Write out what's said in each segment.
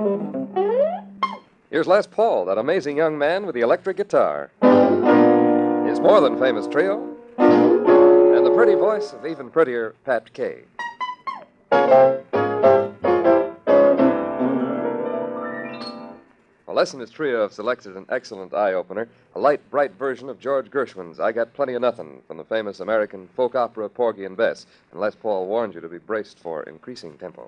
Here's Les Paul, that amazing young man with the electric guitar. His more than famous trio, and the pretty voice of even prettier Pat Kay. Well, Les and his trio have selected an excellent eye-opener, a light, bright version of George Gershwin's I Got Plenty of Nothing from the famous American folk opera Porgy and Bess. And Les Paul warned you to be braced for increasing tempo.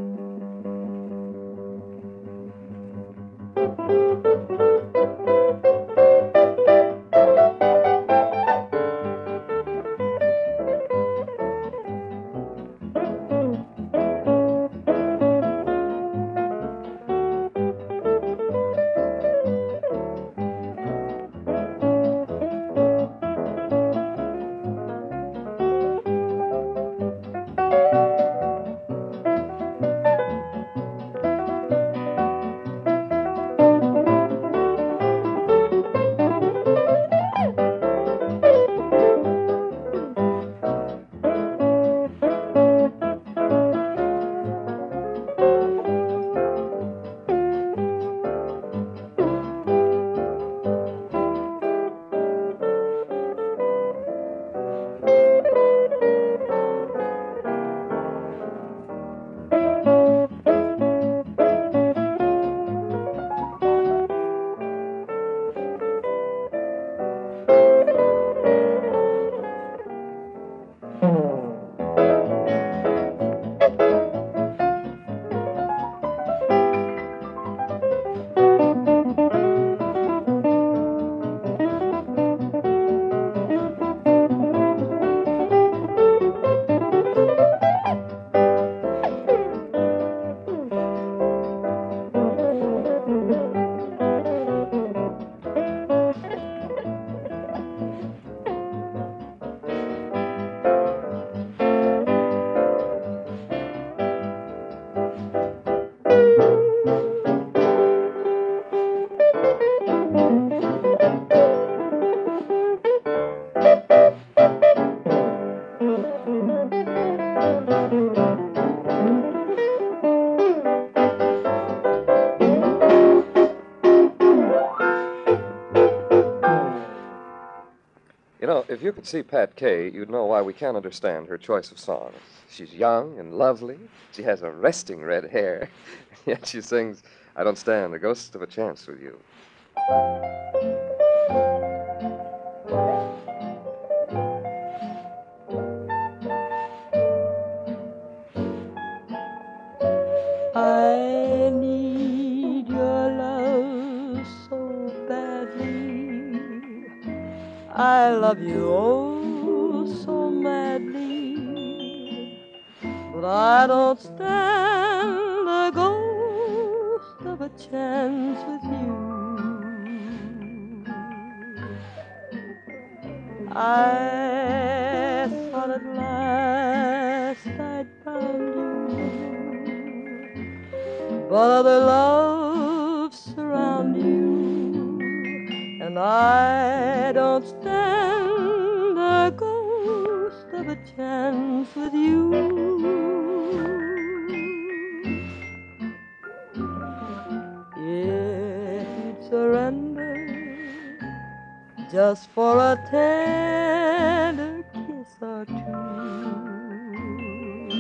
You know, if you could see Pat Kay, you'd know why we can't understand her choice of songs. She's young and lovely. She has arresting red hair. Yet she sings, I don't stand a ghost of a chance with you. I need your love so badly. I love you oh so madly. But I don't stand a ghost of a chance with you. I thought at last I'd found you, but other loves surround you, and I don't stand a ghost of a chance with you. If you'd surrender just for a tender kiss or two,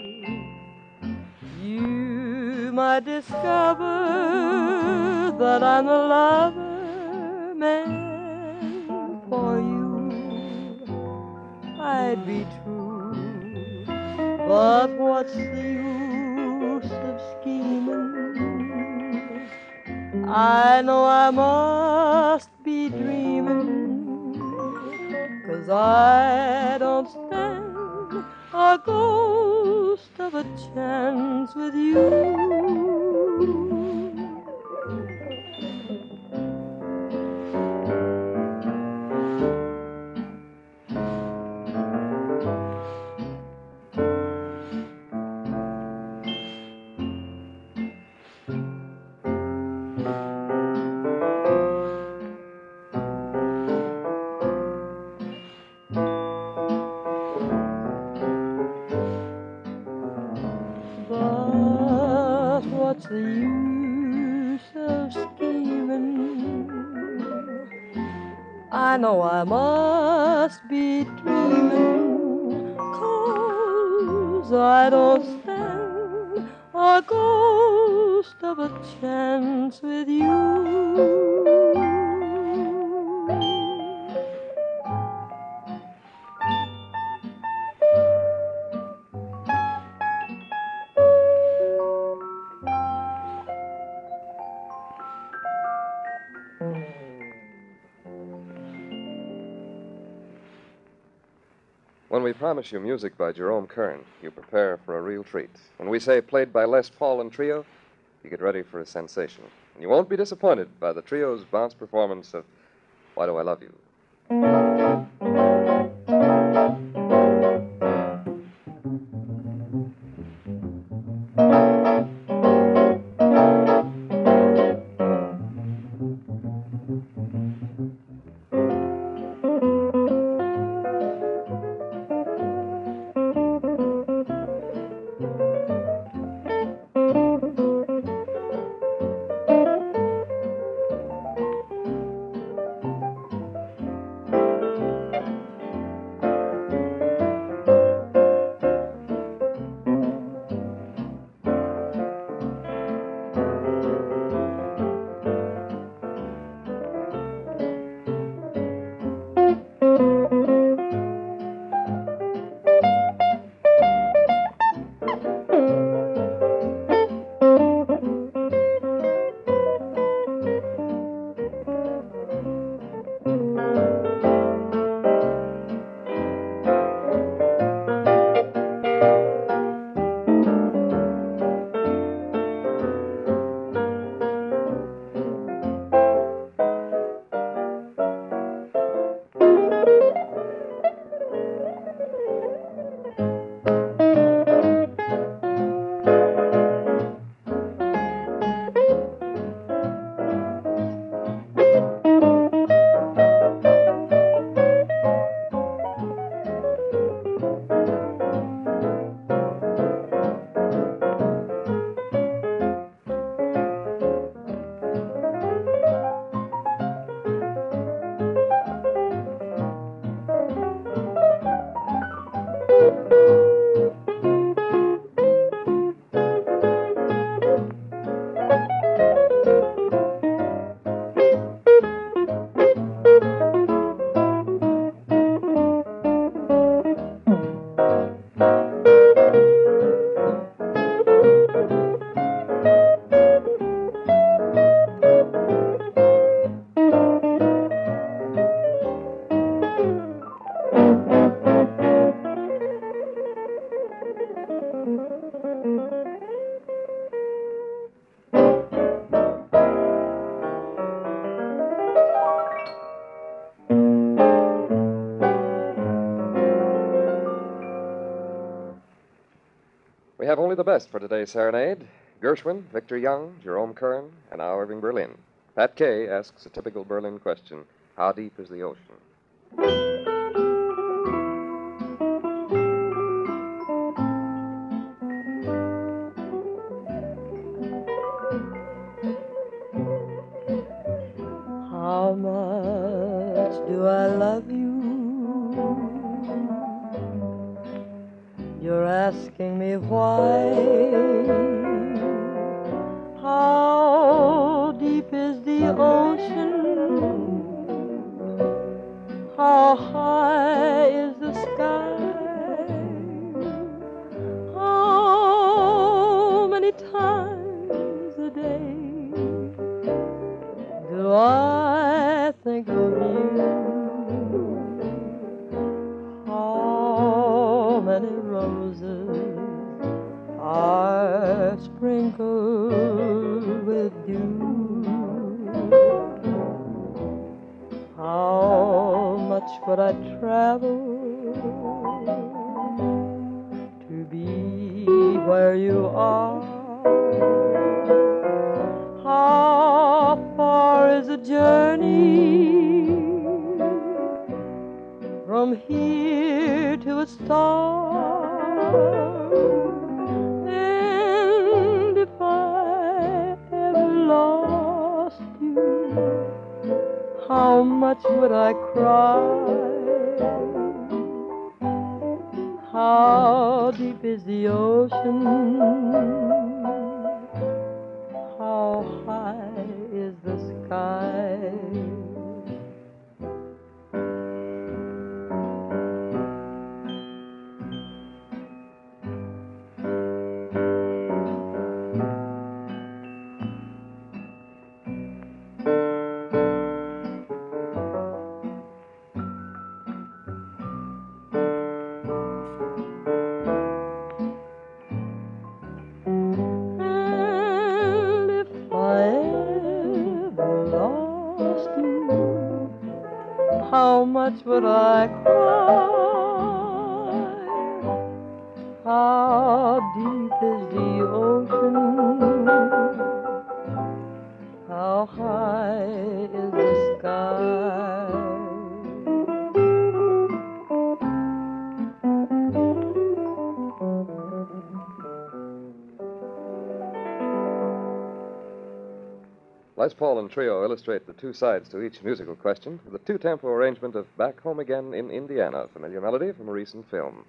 you might discover that I'm the lover man for you. I'd be true, but what's the use of scheming? I know I must be dreaming, 'cause I don't stand a ghost of a chance with you. what's the use of scheming? I know I must be dreaming, 'cause I don't stand a ghost of a chance with you. When we promise you music by Jerome Kern, you prepare for a real treat. When we say played by Les Paul and Trio, you get ready for a sensation. And you won't be disappointed by the trio's bounce performance of Why Do I Love You? We have only the best for today's serenade. Gershwin, Victor Young, Jerome Kern, and now Irving Berlin. Pat Kay asks a typical Berlin question: how deep is the ocean? How much do I love you? You're asking me why. How deep is the ocean? How high is the sky? How many times a day do I think of you? How many roses are sprinkled with dew? How much would I travel to be where you are? How far is the journey from here to a star? And if I much would I cry? How deep is the ocean? How high is the sky? And if I ever lost you, how much would I cry? How deep is the ocean? How high is the sky? Les Paul and Trio illustrate the two sides to each musical question with a two-tempo arrangement of Back Home Again in Indiana, a familiar melody from a recent film.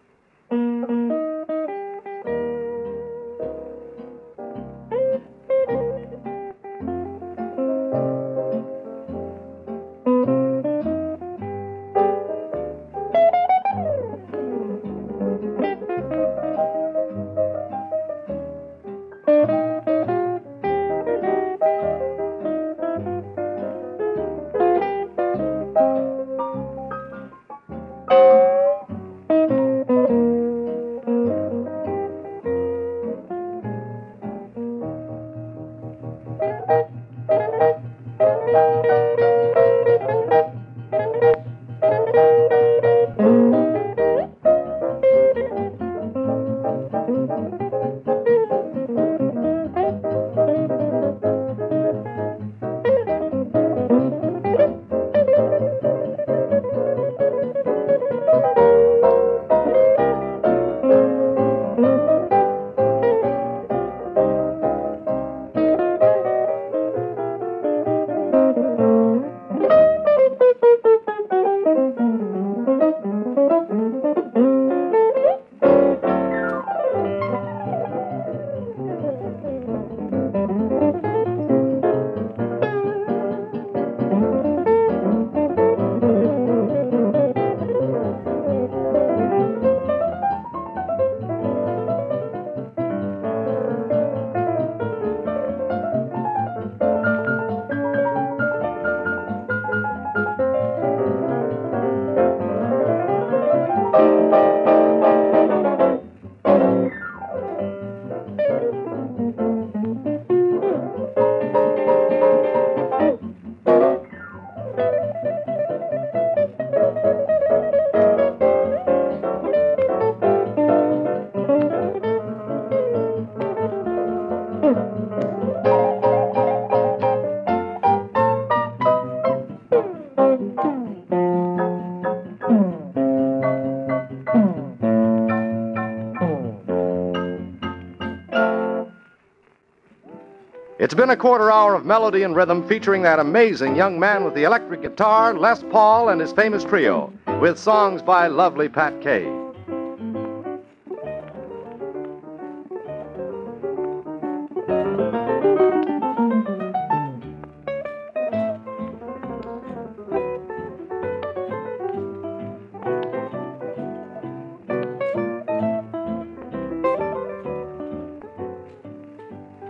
It's been a quarter hour of melody and rhythm featuring that amazing young man with the electric guitar, Les Paul, and his famous trio, with songs by lovely Pat Kay.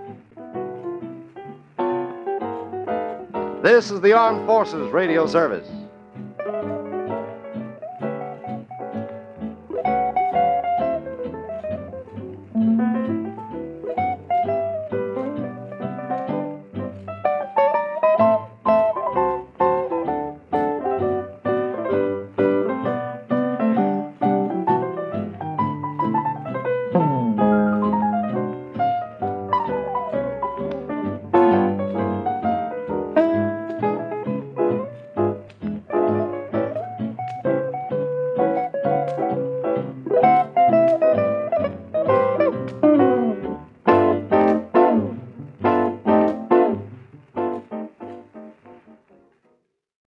This is the Armed Forces Radio Service.